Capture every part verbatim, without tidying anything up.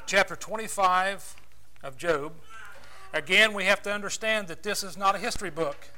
chapter twenty-five of Job. Again, we have to understand that this is not a history book.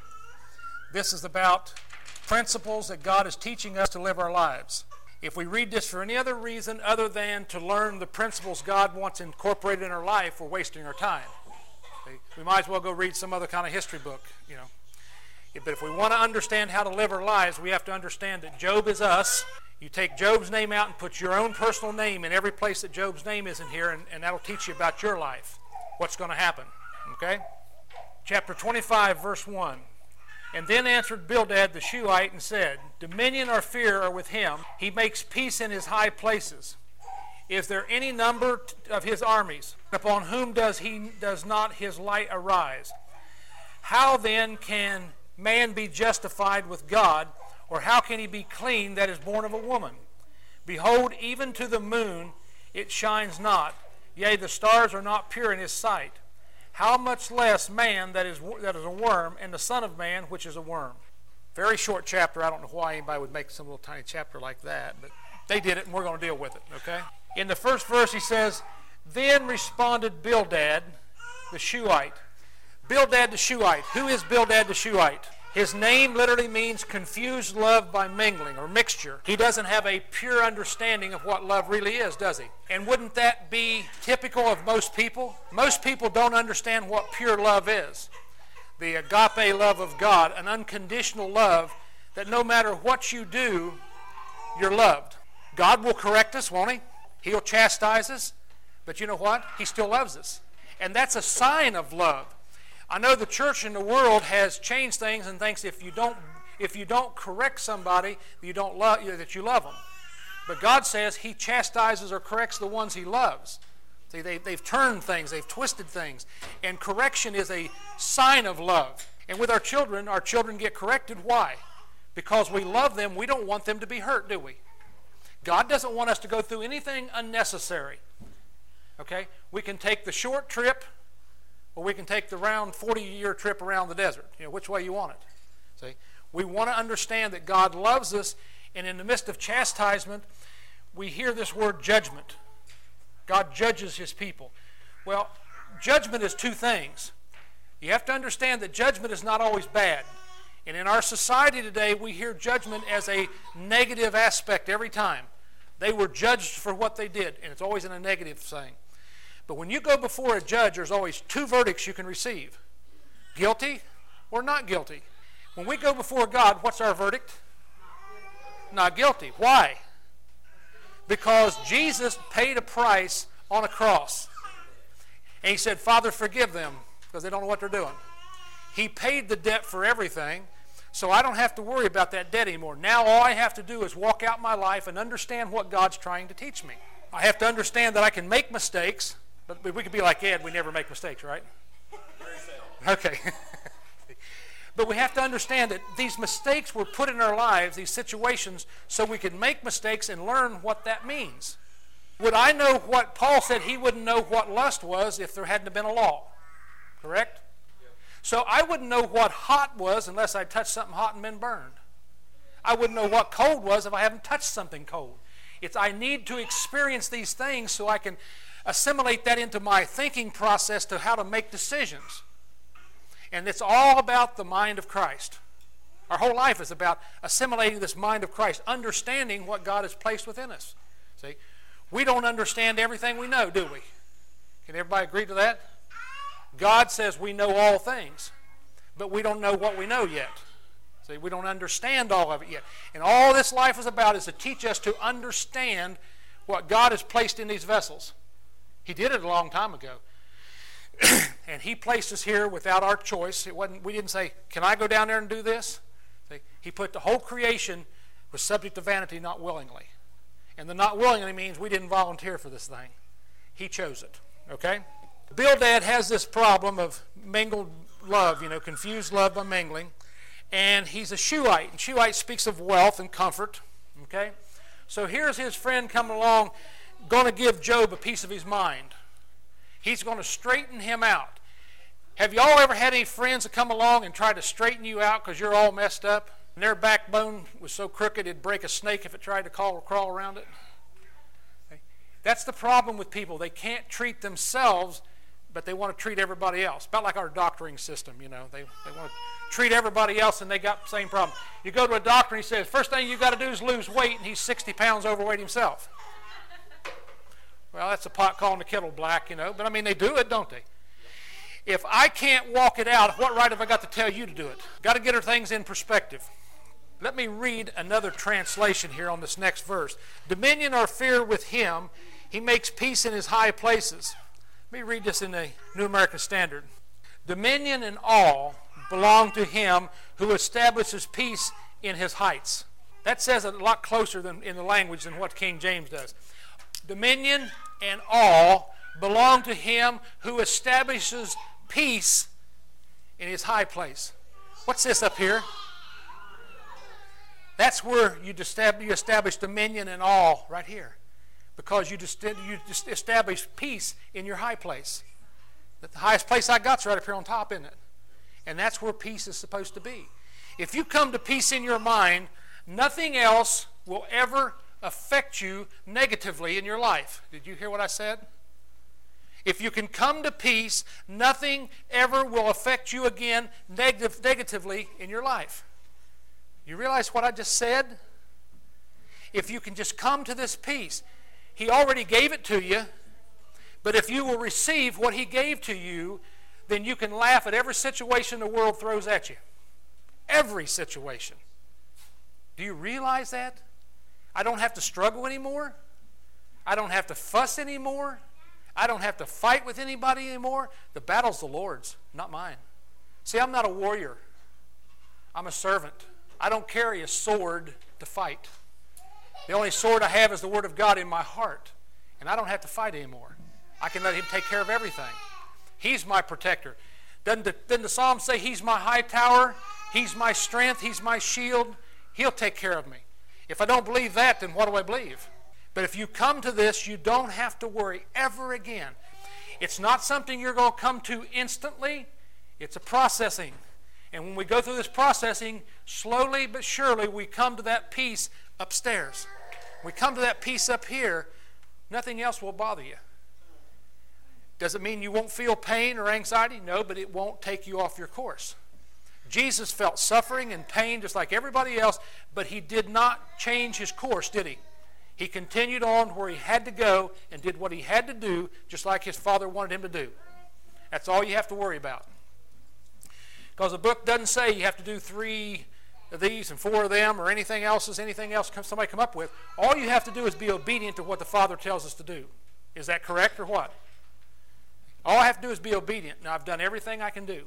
This is about principles that God is teaching us to live our lives. If we read this for any other reason other than to learn the principles God wants incorporated in our life, we're wasting our time. We might as well go read some other kind of history book, you know. But if we want to understand how to live our lives, we have to understand that Job is us. You take Job's name out and put your own personal name in every place that Job's name is in here, and, and that'll teach you about your life, what's going to happen. Okay? Chapter twenty-five, verse one. And then answered Bildad the Shuhite and said, Dominion or fear are with him. He makes peace in his high places. Is there any number of his armies? Upon whom does he does not his light arise? How then can man be justified with God, or how can he be clean that is born of a woman? Behold, even to the moon it shines not, yea, the stars are not pure in his sight. How much less man that is that is a worm, and the Son of Man, which is a worm? Very short chapter. I don't know why anybody would make some little tiny chapter like that, but they did it, and we're going to deal with it, okay? In the first verse, he says, Then responded Bildad the Shuhite. Bildad the Shuhite. Who is Bildad the Shuhite? His name literally means confused love by mingling or mixture. He doesn't have a pure understanding of what love really is, does he? And wouldn't that be typical of most people? Most people don't understand what pure love is. The agape love of God, an unconditional love that no matter what you do, you're loved. God will correct us, won't he? He'll chastise us, but you know what? He still loves us. And that's a sign of love. I know the church in the world has changed things and thinks if you don't if you don't correct somebody, you don't love that you love them. But God says he chastises or corrects the ones he loves. See, they, they've turned things, they've twisted things. And correction is a sign of love. And with our children, our children get corrected. Why? Because we love them. We don't want them to be hurt, do we? God doesn't want us to go through anything unnecessary. Okay? We can take the short trip, or we can take the round forty-year trip around the desert. You know, which way you want it. See? We want to understand that God loves us, and in the midst of chastisement, we hear this word judgment. God judges his people. Well, judgment is two things. You have to understand that judgment is not always bad. And in our society today, we hear judgment as a negative aspect every time. They were judged for what they did, and it's always in a negative thing. But when you go before a judge, there's always two verdicts you can receive. Guilty or not guilty. When we go before God, what's our verdict? Not guilty. Why? Because Jesus paid a price on a cross. And he said, Father, forgive them, because they don't know what they're doing. He paid the debt for everything, so I don't have to worry about that debt anymore. Now all I have to do is walk out my life and understand what God's trying to teach me. I have to understand that I can make mistakes, but we could be like Ed, we never make mistakes, right? Okay. But we have to understand that these mistakes were put in our lives, these situations, so we can make mistakes and learn what that means. Would I know what Paul said he wouldn't know what lust was if there hadn't been a law? Correct? So I wouldn't know what hot was unless I touched something hot and been burned. I wouldn't know what cold was if I haven't touched something cold. It's I need to experience these things so I can assimilate that into my thinking process to how to make decisions. And it's all about the mind of Christ. Our whole life is about assimilating this mind of Christ, understanding what God has placed within us. See, we don't understand everything we know, do we? Can everybody agree to that? God says we know all things, but we don't know what we know yet. See, we don't understand all of it yet. And all this life is about is to teach us to understand what God has placed in these vessels. He did it a long time ago. And he placed us here without our choice. It wasn't, we didn't say, can I go down there and do this? See, he put the whole creation was subject to vanity, not willingly. And the not willingly means we didn't volunteer for this thing. He chose it. Okay? Bildad has this problem of mingled love, you know, confused love by mingling. And he's a Shuhite. And Shuhite speaks of wealth and comfort. Okay? So here's his friend coming along, going to give Job a piece of his mind. He's going to straighten him out. Have y'all ever had any friends that come along and try to straighten you out because you're all messed up? And their backbone was so crooked it'd break a snake if it tried to crawl, crawl around it? That's the problem with people. They can't treat themselves, but they want to treat everybody else. About like our doctoring system, you know. They, they want to treat everybody else, and they got the same problem. You go to a doctor, and he says, first thing you've got to do is lose weight, and he's sixty pounds overweight himself. Well, that's a pot calling the kettle black, you know. But, I mean, they do it, don't they? If I can't walk it out, what right have I got to tell you to do it? Got to get our things in perspective. Let me read another translation here on this next verse. Dominion or fear with him, he makes peace in his high places. Let me read this in the New American Standard. Dominion and all belong to him who establishes peace in his heights. That says it a lot closer than in the language than what King James does. Dominion and all belong to him who establishes peace in his high place. What's this up here? That's where you establish dominion and all right here. Because you just, you just establish peace in your high place. The highest place I got's right up here on top, isn't it? And that's where peace is supposed to be. If you come to peace in your mind, nothing else will ever affect you negatively in your life. Did you hear what I said? If you can come to peace, nothing ever will affect you again negative, negatively in your life. You realize what I just said? If you can just come to this peace, he already gave it to you, but if you will receive what he gave to you, then you can laugh at every situation the world throws at you. Every situation. Do you realize that? I don't have to struggle anymore. I don't have to fuss anymore. I don't have to fight with anybody anymore. The battle's the Lord's, not mine. See, I'm not a warrior. I'm a servant. I don't carry a sword to fight. The only sword I have is the Word of God in my heart. And I don't have to fight anymore. I can let him take care of everything. He's my protector. Doesn't the, doesn't the Psalm say he's my high tower? He's my strength. He's my shield. He'll take care of me. If I don't believe that, then what do I believe? But if you come to this, you don't have to worry ever again. It's not something you're going to come to instantly. It's a processing. And when we go through this processing, slowly but surely we come to that peace upstairs. We come to that peace up here, nothing else will bother you. Does it mean you won't feel pain or anxiety? No, but it won't take you off your course. Jesus felt suffering and pain just like everybody else, but he did not change his course, did he? He continued on where he had to go and did what he had to do, just like his Father wanted him to do. That's all you have to worry about. Because the book doesn't say you have to do three of these and four of them or anything else is anything else somebody come up with. All you have to do is be obedient to what the Father tells us to do. Is that correct or what? All I have to do is be obedient. Now, I've done everything I can do.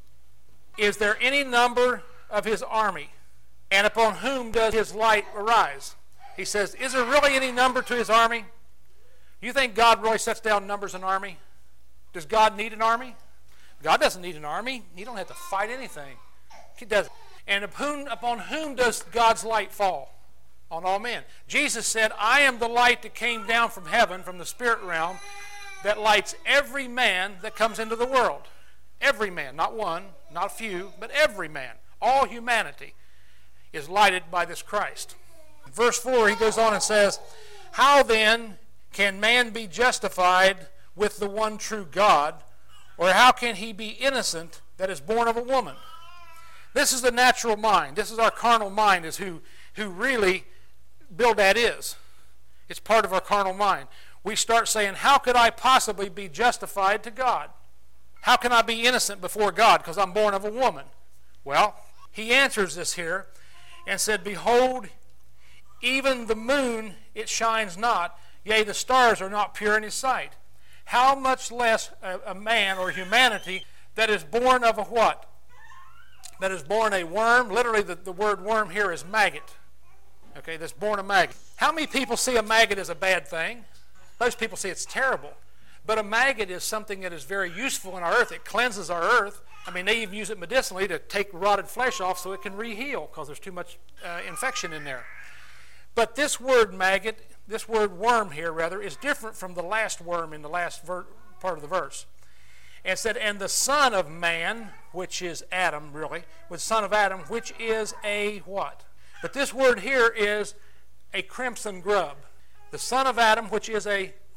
Is there any number of his army? And upon whom does his light arise? He says, is there really any number to his army? You think God really sets down numbers in army? Does God need an army? God doesn't need an army. He don't have to fight anything. He doesn't. And upon, upon whom does God's light fall? On all men. Jesus said, I am the light that came down from heaven, from the spirit realm, that lights every man that comes into the world. Every man, not one, not a few, but every man. All humanity is lighted by this Christ. In verse four, he goes on and says, how then can man be justified with the one true God, or how can he be innocent that is born of a woman? This is the natural mind. This is our carnal mind, is who, who really Bildad is. It's part of our carnal mind. We start saying, how could I possibly be justified to God? How can I be innocent before God because I'm born of a woman? Well, he answers this here and said, behold, even the moon, it shines not, yea, the stars are not pure in his sight. How much less a, a man or humanity that is born of a what? That is born a worm. Literally, the, the word worm here is maggot. Okay, that's born a maggot. How many people see a maggot as a bad thing? Most people see it's terrible. But a maggot is something that is very useful in our earth. It cleanses our earth. I mean, they even use it medicinally to take rotted flesh off so it can re-heal because there's too much uh, infection in there. But this word maggot, this word worm here, rather, is different from the last worm in the last ver- part of the verse. And it said, and the son of man, which is Adam, really, was son of Adam, which is a what? But this word here is a crimson grub. The son of Adam, which is a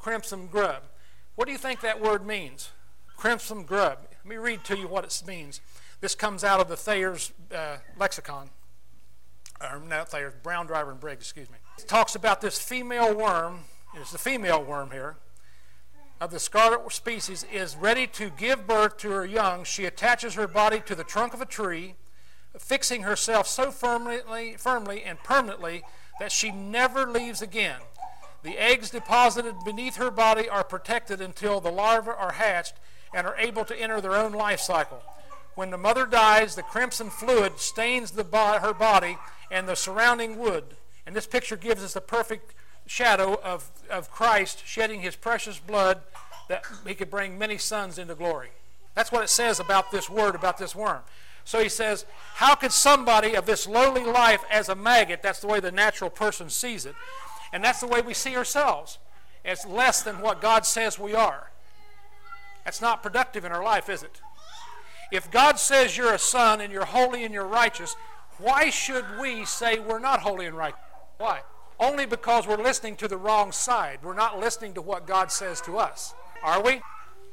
crimson grub. What do you think that word means? Crimson grub. Let me read to you what it means. This comes out of the Thayer's uh, lexicon. Or not Thayer's, Brown, Driver, and Briggs, excuse me. It talks about this female worm, it's the female worm here, of the scarlet species, is ready to give birth to her young. She attaches her body to the trunk of a tree, fixing herself so firmly, firmly and permanently that she never leaves again. The eggs deposited beneath her body are protected until the larvae are hatched and are able to enter their own life cycle. When the mother dies, the crimson fluid stains the bo- her body and the surrounding wood. And this picture gives us a perfect shadow of, of Christ shedding his precious blood that he could bring many sons into glory. That's what it says about this word, about this worm. So he says, how could somebody of this lowly life as a maggot, that's the way the natural person sees it, and that's the way we see ourselves, as less than what God says we are. That's not productive in our life, is it? If God says you're a son and you're holy and you're righteous, why should we say we're not holy and righteous? Why? Only because we're listening to the wrong side. We're not listening to what God says to us. Are we?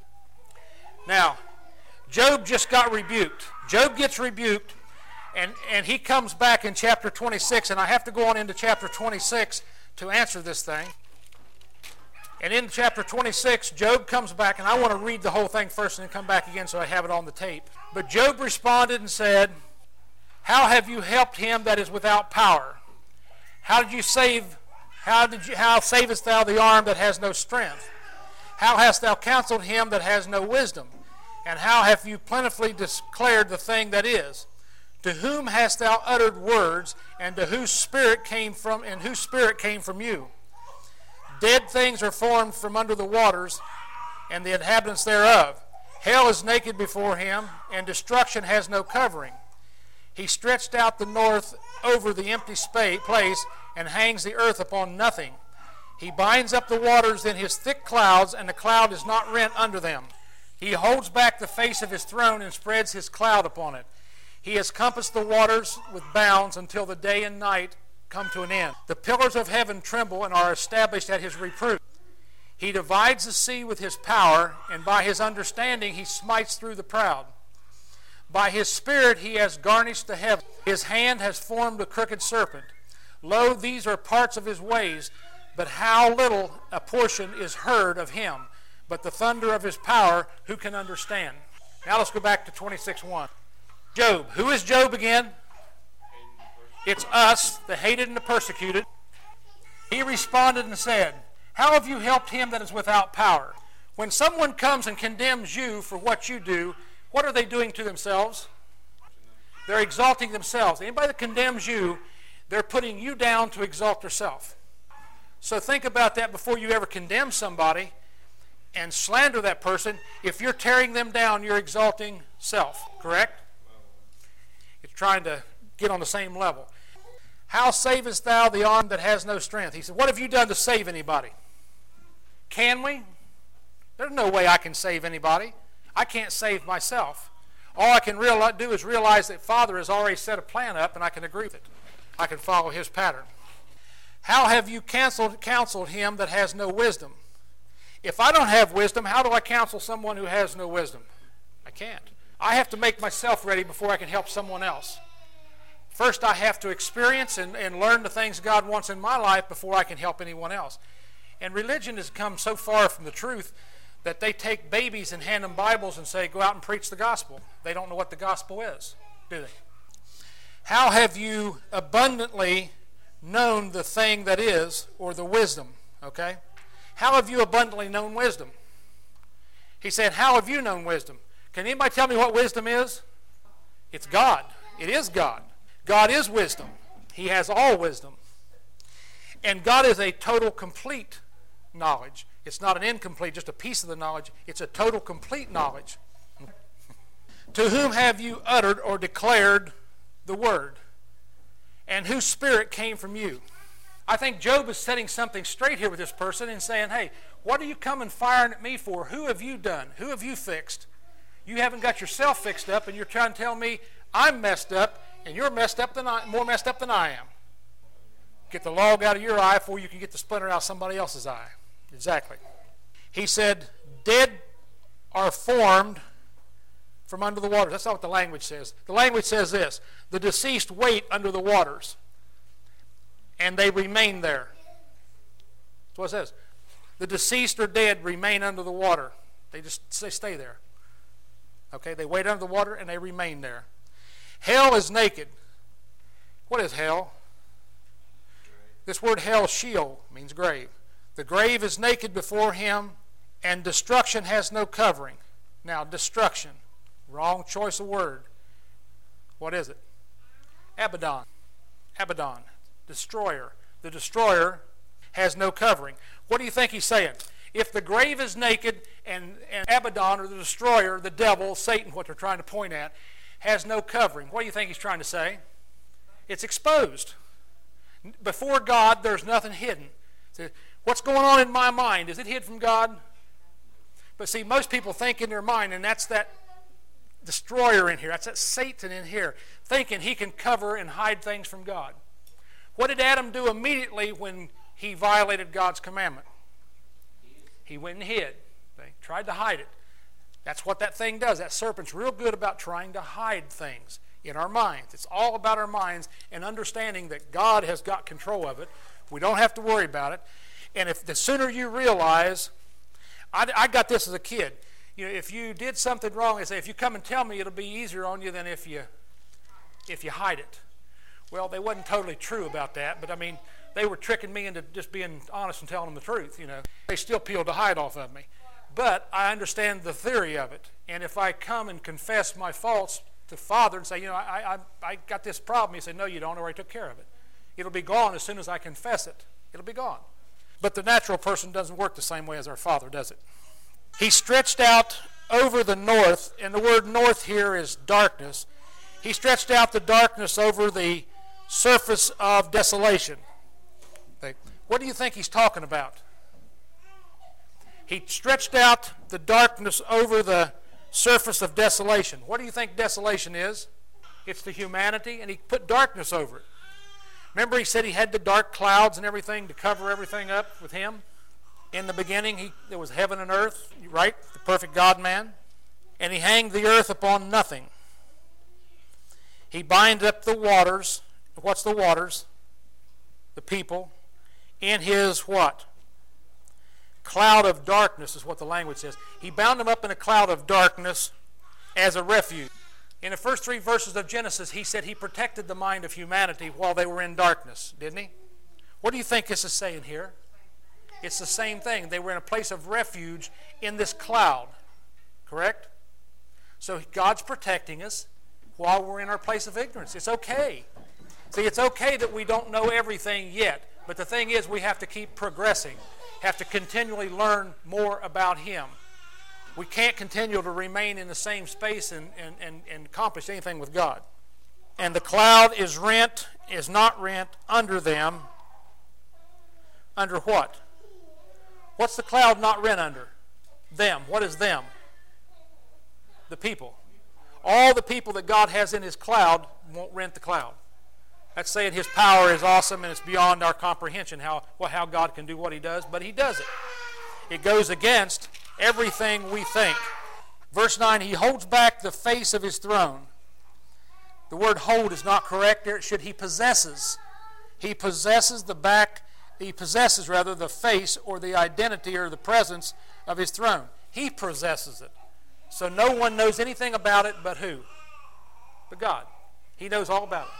Now, Job just got rebuked. Job gets rebuked, and, and he comes back in chapter twenty-six, and I have to go on into chapter twenty-six to answer this thing. And in chapter twenty-six, Job comes back, and I want to read the whole thing first and then come back again so I have it on the tape. But Job responded and said, how have you helped him that is without power? How did you save, how did you, how savest thou the arm that has no strength? How hast thou counseled him that has no wisdom? And how have you plentifully declared the thing that is? To whom hast thou uttered words, and to whose spirit came from, and whose spirit came from you? Dead things are formed from under the waters, and the inhabitants thereof. Hell is naked before him, and destruction has no covering. He stretched out the north over the empty space, place, and hangs the earth upon nothing. He binds up the waters in his thick clouds, and the cloud is not rent under them. He holds back the face of his throne and spreads his cloud upon it. He has compassed the waters with bounds until the day and night come to an end. The pillars of heaven tremble and are established at his reproof. He divides the sea with his power, and by his understanding he smites through the proud. By his spirit he has garnished the heaven. His hand has formed a crooked serpent. Lo, these are parts of his ways, but how little a portion is heard of him. But the thunder of his power, who can understand? Now let's go back to twenty-six one. Job. Who is Job again? It's us, the hated and the persecuted. He responded and said, how have you helped him that is without power? When someone comes and condemns you for what you do, what are they doing to themselves? They're exalting themselves. Anybody that condemns you, they're putting you down to exalt themselves. So think about that before you ever condemn somebody and slander that person. If you're tearing them down, you're exalting self, correct? It's trying to get on the same level. How savest thou the arm that has no strength? He said, what have you done to save anybody? Can we? There's no way I can save anybody. I can't save myself. All I can realize, do is realize that Father has already set a plan up, and I can agree with it. I can follow his pattern. How have you counseled, counseled him that has no wisdom? If I don't have wisdom, how do I counsel someone who has no wisdom? I can't. I have to make myself ready before I can help someone else. First, I have to experience and, and learn the things God wants in my life before I can help anyone else. And religion has come so far from the truth that they take babies and hand them Bibles and say, go out and preach the gospel. They don't know what the gospel is, do they? How have you abundantly known the thing that is, or the wisdom, okay? How have you abundantly known wisdom? He said, how have you known wisdom? Can anybody tell me what wisdom is? It's God. It is God. God is wisdom. He has all wisdom. And God is a total, complete knowledge. It's not an incomplete, just a piece of the knowledge. It's a total, complete knowledge. To whom have you uttered or declared the word? And whose spirit came from you? I think Job is setting something straight here with this person and saying, hey, what are you coming firing at me for? Who have you done? Who have you fixed? You haven't got yourself fixed up, and you're trying to tell me I'm messed up, and you're messed up than I, more messed up than I am. Get the log out of your eye before you can get the splinter out of somebody else's eye. Exactly. He said, dead are formed from under the waters. That's not what the language says. The language says this: the deceased wait under the waters, and they remain there. That's what it says. The deceased or dead remain under the water. They just they stay there. Okay, they wait under the water and they remain there. Hell is naked. What is hell? This word hell, Sheol, means grave. The grave is naked before him, and destruction has no covering. Now, destruction. Wrong choice of word. What is it? Abaddon. Abaddon. Destroyer. The destroyer has no covering. What do you think he's saying? If the grave is naked and, and Abaddon, or the destroyer, the devil, Satan, what they're trying to point at, has no covering, what do you think he's trying to say? It's exposed. Before God, there's nothing hidden. So, what's going on in my mind? Is it hid from God? But see, most people think in their mind, and that's that destroyer in here, that's that Satan in here, thinking he can cover and hide things from God. What did Adam do immediately when he violated God's commandment? He went and hid. They tried to hide it. That's what that thing does. That serpent's real good about trying to hide things in our minds. It's all about our minds and understanding that God has got control of it. We don't have to worry about it. And if the sooner you realize, I, I got this as a kid. You know, if you did something wrong, they say, if you come and tell me, it'll be easier on you than if you if you hide it. Well, they wasn't totally true about that, but I mean, they were tricking me into just being honest and telling them the truth, you know. They still peeled the hide off of me. But I understand the theory of it. And if I come and confess my faults to Father and say, you know, I, I, I got this problem, he said, no, you don't, I already took care of it. It'll be gone as soon as I confess it. It'll be gone. But the natural person doesn't work the same way as our Father, does it? He stretched out over the north, and the word north here is darkness. He stretched out the darkness over the surface of desolation. What do you think he's talking about? He stretched out the darkness over the surface of desolation. What do you think desolation is? It's the humanity, and he put darkness over it. Remember he said he had the dark clouds and everything to cover everything up with him? In the beginning, he, there was heaven and earth, right? The perfect God-man. And he hanged the earth upon nothing. He binds up the waters. What's the waters? The people. In his what? Cloud of darkness is what the language says. He bound them up in a cloud of darkness as a refuge. In the first three verses of Genesis, he said he protected the mind of humanity while they were in darkness, didn't he? What do you think this is saying here? It's the same thing. They were in a place of refuge in this cloud, correct? So God's protecting us while we're in our place of ignorance. It's okay. See, it's okay that we don't know everything yet. But the thing is, we have to keep progressing, have to continually learn more about Him. We can't continue to remain in the same space and, and, and, and accomplish anything with God. And the cloud is rent, is not rent under them. Under what? What's the cloud not rent under? Them. What is them? The people. All the people that God has in His cloud won't rent the cloud. That's saying His power is awesome and it's beyond our comprehension how, well, how God can do what He does, but He does it. It goes against everything we think. Verse nine, He holds back the face of His throne. The word hold is not correct there. It should He possesses. He possesses the back, He possesses rather the face or the identity or the presence of His throne. He possesses it. So no one knows anything about it but who? But God. He knows all about it.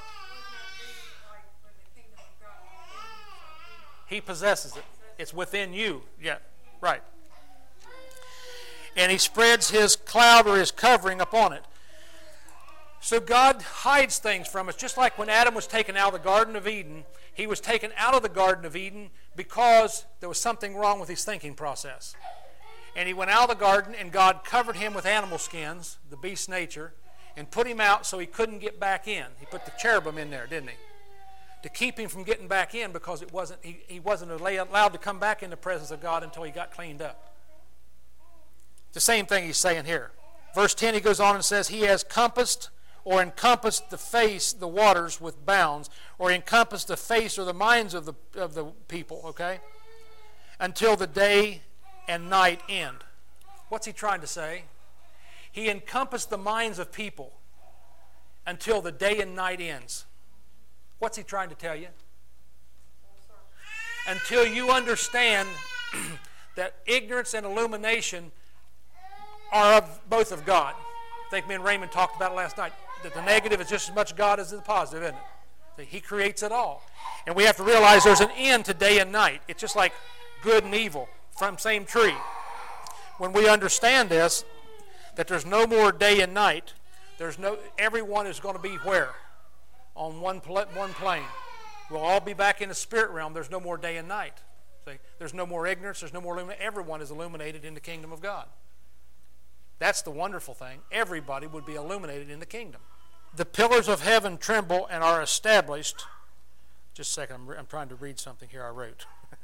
He possesses it. It's within you. Yeah, right. And He spreads His cloud or His covering upon it. So God hides things from us. Just like when Adam was taken out of the Garden of Eden, he was taken out of the Garden of Eden because there was something wrong with his thinking process. And he went out of the garden and God covered him with animal skins, the beast's nature, and put him out so he couldn't get back in. He put the cherubim in there, didn't he? To keep him from getting back in because it wasn't he, he wasn't allowed to come back in the presence of God until he got cleaned up. It's the same thing he's saying here. Verse ten, he goes on and says, He has compassed or encompassed the face, the waters with bounds, or encompassed the face or the minds of the, of the people, okay? until the day and night end. What's he trying to say? He encompassed the minds of people until the day and night ends. What's he trying to tell you? Until you understand that ignorance and illumination are of, both of God. I think me and Raymond talked about it last night, that the negative is just as much God as the positive, isn't it? That he creates it all. And we have to realize there's an end to day and night. It's just like good and evil from the same tree. When we understand this, that there's no more day and night, there's no, everyone is going to be where? On one, pl- one plane. We'll all be back in the spirit realm. There's no more day and night. See? There's no more ignorance. There's no more illumination. Everyone is illuminated in the kingdom of God. That's the wonderful thing. Everybody would be illuminated in the kingdom. The pillars of heaven tremble and are established. Just a second. I'm, re- I'm trying to read something here I wrote.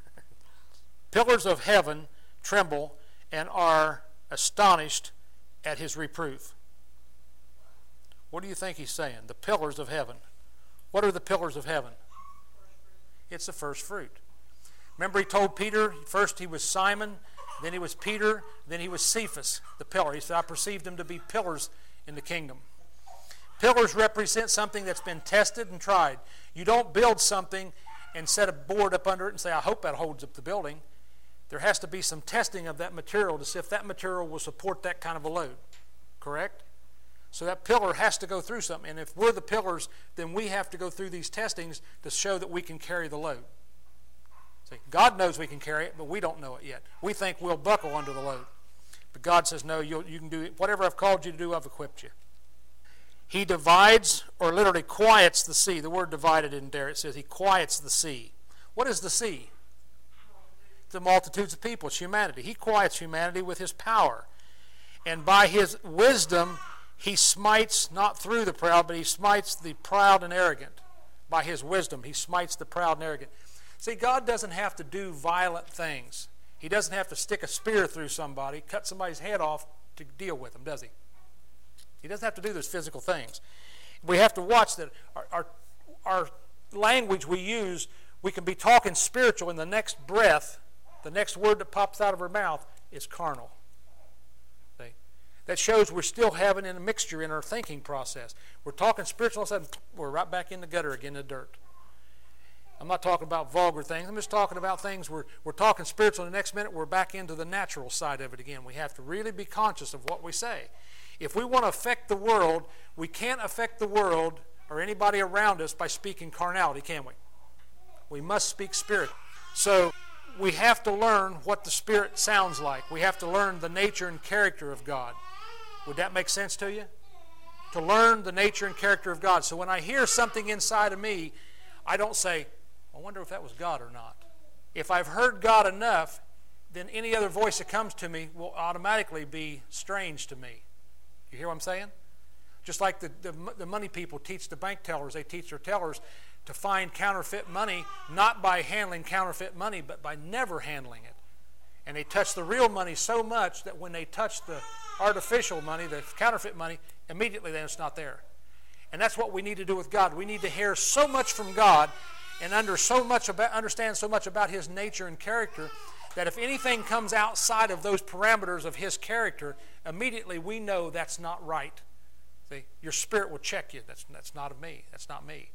Pillars of heaven tremble and are astonished at his reproof. What do you think he's saying? The pillars of heaven. What are the pillars of heaven? It's the first fruit. Remember he told Peter, first he was Simon, then he was Peter, then he was Cephas, the pillar. He said, I perceived them to be pillars in the kingdom. Pillars represent something that's been tested and tried. You don't build something and set a board up under it and say, I hope that holds up the building. There has to be some testing of that material to see if that material will support that kind of a load. Correct? So that pillar has to go through something. And if we're the pillars, then we have to go through these testings to show that we can carry the load. See, God knows we can carry it, but we don't know it yet. We think we'll buckle under the load. But God says, no, you'll, you can do it. Whatever I've called you to do, I've equipped you. He divides, or literally quiets the sea. The word divided in there, it says he quiets the sea. What is the sea? The multitudes of people. It's humanity. He quiets humanity with his power. And by his wisdom, he smites not through the proud, but he smites the proud and arrogant. By his wisdom, he smites the proud and arrogant. See, God doesn't have to do violent things. He doesn't have to stick a spear through somebody, cut somebody's head off to deal with them, does he? He doesn't have to do those physical things. We have to watch that our, our, our language we use, we can be talking spiritual, and the next breath, the next word that pops out of our mouth is carnal. See? That shows we're still having a mixture in our thinking process. We're talking spiritual, all of a sudden we're right back in the gutter again, in the dirt. I'm not talking about vulgar things. I'm just talking about things we're, we're talking spiritual, and the next minute we're back into the natural side of it again. We have to really be conscious of what we say. If we want to affect the world, we can't affect the world or anybody around us by speaking carnality, can we? We must speak spirit. So we have to learn what the Spirit sounds like. We have to learn the nature and character of God. Would that make sense to you? To learn the nature and character of God. So when I hear something inside of me, I don't say, I wonder if that was God or not. If I've heard God enough, then any other voice that comes to me will automatically be strange to me. You hear what I'm saying? Just like the, the, the money people teach the bank tellers, they teach their tellers to find counterfeit money, not by handling counterfeit money, but by never handling it. And they touch the real money so much that when they touch the artificial money, the counterfeit money, immediately then it's not there. And that's what we need to do with God. We need to hear so much from God and under so much about, understand so much about His nature and character that if anything comes outside of those parameters of His character, immediately we know that's not right. See, your spirit will check you. That's, that's not of me. That's not me.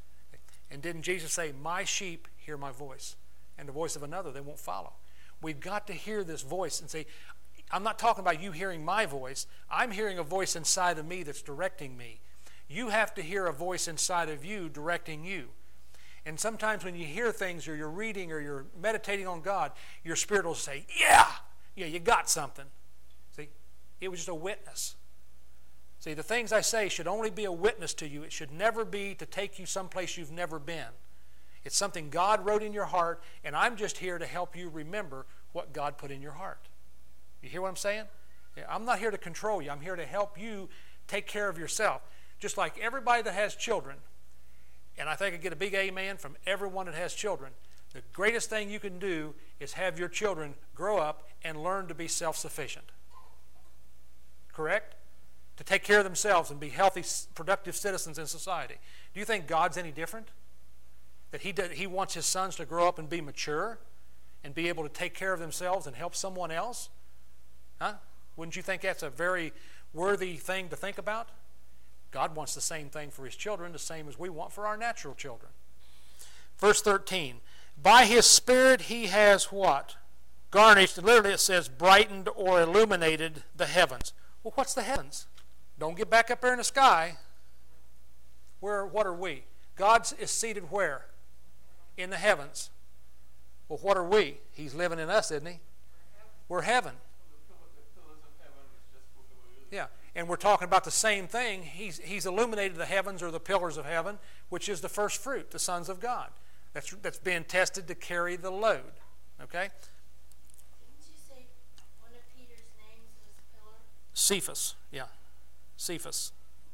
And didn't Jesus say, my sheep hear my voice, and the voice of another they won't follow? We've got to hear this voice and say, I'm not talking about you hearing my voice. I'm hearing a voice inside of me that's directing me. You have to hear a voice inside of you directing you. And sometimes when you hear things or you're reading or you're meditating on God, your spirit will say, yeah, yeah, you got something. See, it was just a witness. See, the things I say should only be a witness to you. It should never be to take you someplace you've never been. It's something God wrote in your heart, and I'm just here to help you remember what God put in your heart. You hear what I'm saying? I'm not here to control you. I'm here to help you take care of yourself. Just like everybody that has children, and I think I get a big amen from everyone that has children, the greatest thing you can do is have your children grow up and learn to be self-sufficient. Correct? To take care of themselves and be healthy, productive citizens in society. Do you think God's any different? That he, did, he wants His sons to grow up and be mature? and be able to take care of themselves and help someone else? Huh? Wouldn't you think that's a very worthy thing to think about? God wants the same thing for his children, the same as we want for our natural children. Verse thirteen, by his Spirit he has what? Garnished, literally it says brightened or illuminated the heavens. Well, what's the heavens? Don't get back up there in the sky. Where, what are we? God is seated where? In the heavens. Well, what are we? He's living in us, isn't he? We're heaven. Yeah, and we're talking about the same thing. He's, he's illuminated the heavens, or the pillars of heaven, which is the first fruit, the sons of God. That's, that's being tested to carry the load. Okay? Didn't you say one of Peter's names was pillar? Cephas, yeah. Cephas.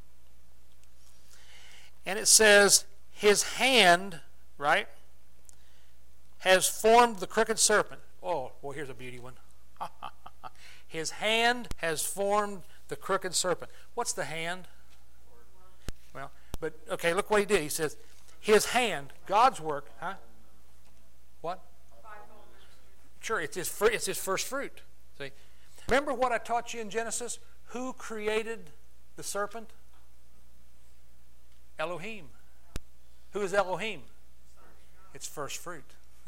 And it says, his hand, right, has formed the crooked serpent. Oh, well, here's a beauty one. His hand has formed the crooked serpent. What's the hand? Well, but, okay, look what he did. He says, his hand, God's work, huh? What? Sure, it's his, fr- it's his first fruit. See? Remember what I taught you in Genesis? Who created the serpent? Elohim. Who is Elohim? It's first fruit.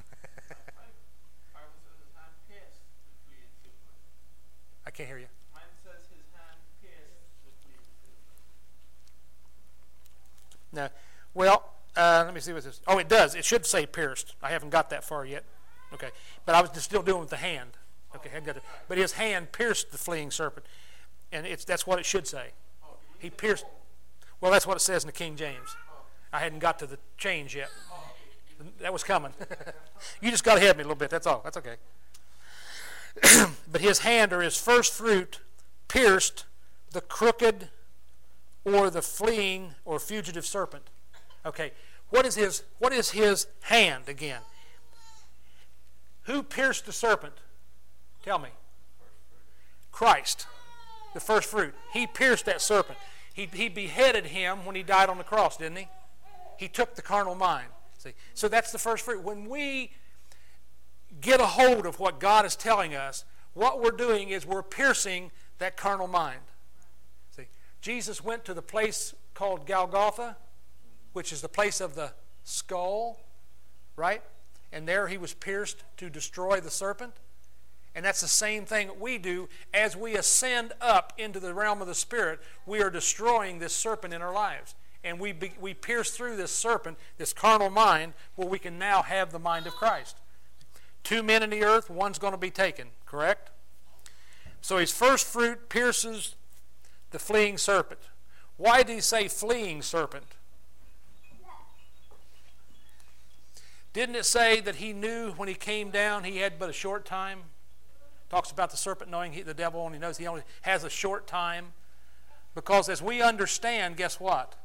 I can't hear you. Mine says his hand pierced the fleeing serpent. No. Well, uh, let me see what this. Oh, it does. It should say pierced. I haven't got that far yet. Okay, but I was just still doing with the hand. Okay, I got it. But his hand pierced the fleeing serpent, and it's that's what it should say. He pierced. Well, that's what it says in the King James. I hadn't got to the change yet. That was coming. You just got ahead of me a little bit. That's all. That's okay. But his hand, or his first fruit, pierced the crooked or the fleeing or fugitive serpent. Okay, what is his what is his hand again? Who pierced the serpent? Tell me. Christ, the first fruit. He pierced that serpent. He, he beheaded him when he died on the cross, didn't he? He took the carnal mind. See, so that's the first fruit. When we get a hold of what God is telling us, what we're doing is we're piercing that carnal mind. See, Jesus went to the place called Golgotha, which is the place of the skull, right? And there he was pierced to destroy the serpent. And that's the same thing that we do as we ascend up into the realm of the Spirit. We are destroying this serpent in our lives. And we, be, we pierce through this serpent, this carnal mind, where we can now have the mind of Christ. Two men in the earth, one's going to be taken, correct? So his first fruit pierces the fleeing serpent. Why did he say fleeing serpent? Didn't it say that he knew when he came down he had but a short time? Talks about the serpent knowing he, the devil only knows he only has a short time. Because as we understand, guess what?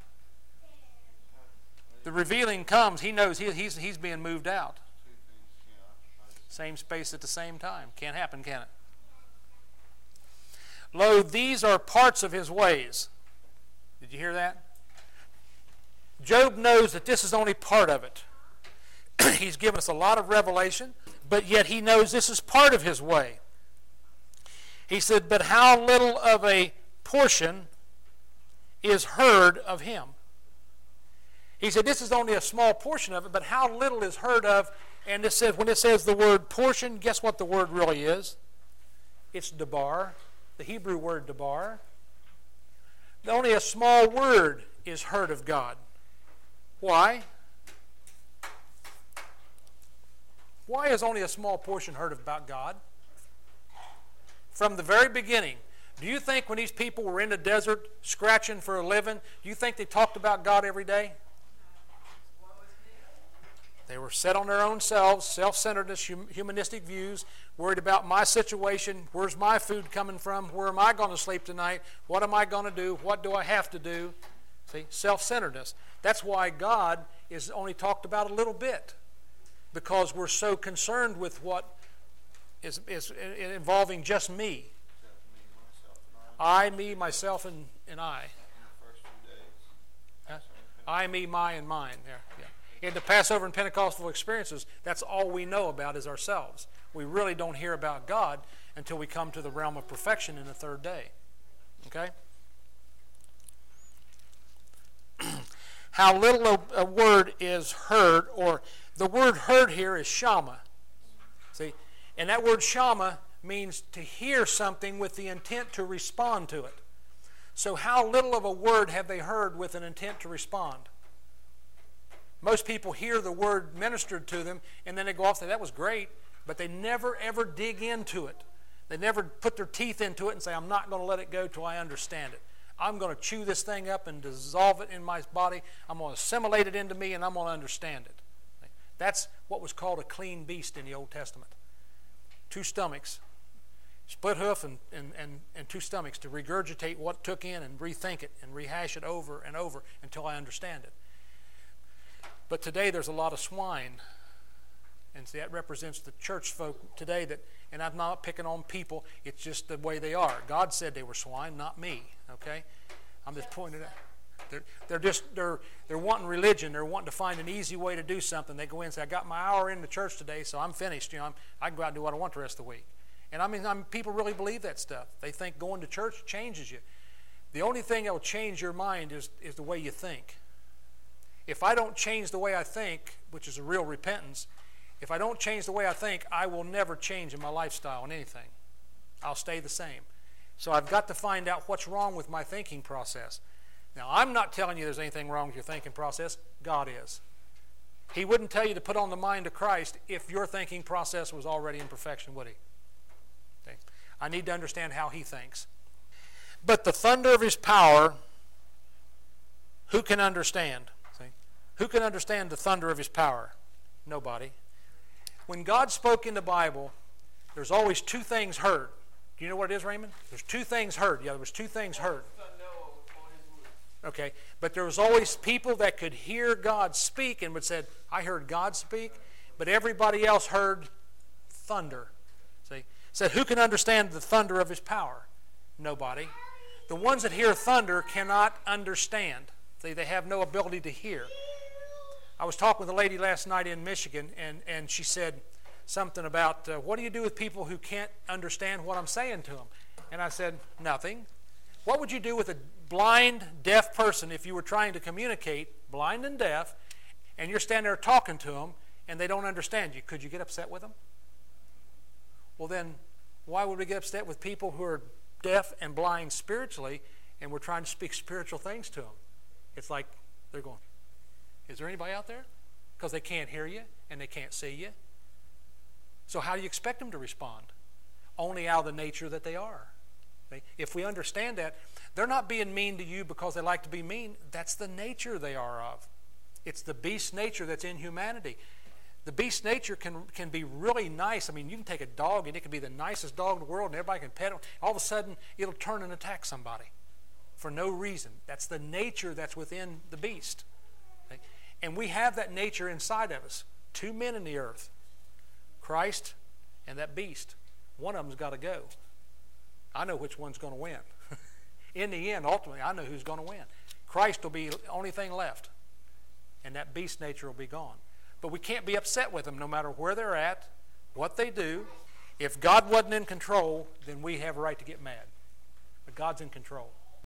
The revealing comes. He knows he, he's, he's being moved out. Same space at the same time. Can't happen, can it? Lo, these are parts of his ways. Did you hear that? Job knows that this is only part of it. He's given us a lot of revelation, but yet he knows this is part of his way. He said, but how little of a portion is heard of him? He said, this is only a small portion of it, but how little is heard of. And it says, when it says the word portion, guess what the word really is? It's debar, the Hebrew word debar. Only a small word is heard of God. Why? Why is only a small portion heard about God? From the very beginning, do you think when these people were in the desert scratching for a living, do you think they talked about God every day? They were set on their own selves, self-centeredness, hum- humanistic views, worried about my situation, where's my food coming from, where am I going to sleep tonight, what am I going to do, what do I have to do? See, self-centeredness. That's why God is only talked about a little bit, because we're so concerned with what is, is involving just me. I, me, myself, and, and I. Huh? I, me, my, and mine. There, yeah. In the Passover and Pentecostal experiences, that's all we know about is ourselves. We really don't hear about God until we come to the realm of perfection in the third day. Okay? How little a, a word is heard, or the word heard here is shama. See? And that word shama means to hear something with the intent to respond to it. So how little of a word have they heard with an intent to respond? Most people hear the word ministered to them, and then they go off and say, that was great, but they never ever dig into it. They never put their teeth into it and say, I'm not going to let it go till I understand it. I'm going to chew this thing up and dissolve it in my body. I'm going to assimilate it into me, and I'm going to understand it. That's what was called a clean beast in the Old Testament. Two stomachs, split hoof and, and, and, and two stomachs to regurgitate what took in and rethink it and rehash it over and over until I understand it. But today there's a lot of swine. And see, that represents the church folk today that, and I'm not picking on people, it's just the way they are. God said they were swine, not me, okay? I'm just pointing it out. They're, they're just, they're, they're wanting religion. They're wanting to find an easy way to do something. They go in and say, I got my hour in the church today, so I'm finished. You know, I'm, I can go out and do what I want the rest of the week. And I mean, I mean, people really believe that stuff. They think going to church changes you. The only thing that will change your mind is, is the way you think. If I don't change the way I think, which is a real repentance, if I don't change the way I think, I will never change in my lifestyle in anything. I'll stay the same. So I've got to find out what's wrong with my thinking process. Now, I'm not telling you there's anything wrong with your thinking process. God is. He wouldn't tell you to put on the mind of Christ if your thinking process was already in perfection, would he? Okay. I need to understand how he thinks. But the thunder of his power, who can understand? See? Who can understand the thunder of his power? Nobody. When God spoke in the Bible, there's always two things heard. Do you know what it is, Raymond? There's two things heard. Yeah, there was two things heard. Okay, but there was always people that could hear God speak and would say, I heard God speak, but everybody else heard thunder. See? Said, who can understand the thunder of his power? Nobody. The ones that hear thunder cannot understand. See, they have no ability to hear. I was talking with a lady last night in Michigan, and, and she said something about, uh, what do you do with people who can't understand what I'm saying to them? And I said, nothing. What would you do with a blind, deaf person if you were trying to communicate, blind and deaf, and you're standing there talking to them, and they don't understand you? Could you get upset with them? Well, then, why would we get upset with people who are deaf and blind spiritually, and we're trying to speak spiritual things to them? It's like they're going, is there anybody out there? Because they can't hear you, and they can't see you. So how do you expect them to respond? Only out of the nature that they are. If we understand that, they're not being mean to you because they like to be mean. That's the nature they are of. It's the beast nature that's in humanity. The beast nature can, can be really nice. I mean, you can take a dog and it can be the nicest dog in the world and everybody can pet it. All of a sudden, it'll turn and attack somebody for no reason. That's the nature that's within the beast. Okay? And we have that nature inside of us. Two men in the earth, Christ and that beast. One of them's got to go. I know which one's going to win. In the end, ultimately, I know who's going to win. Christ will be the only thing left, and that beast nature will be gone. But we can't be upset with them no matter where they're at, what they do. If God wasn't in control, then we have a right to get mad. But God's in control.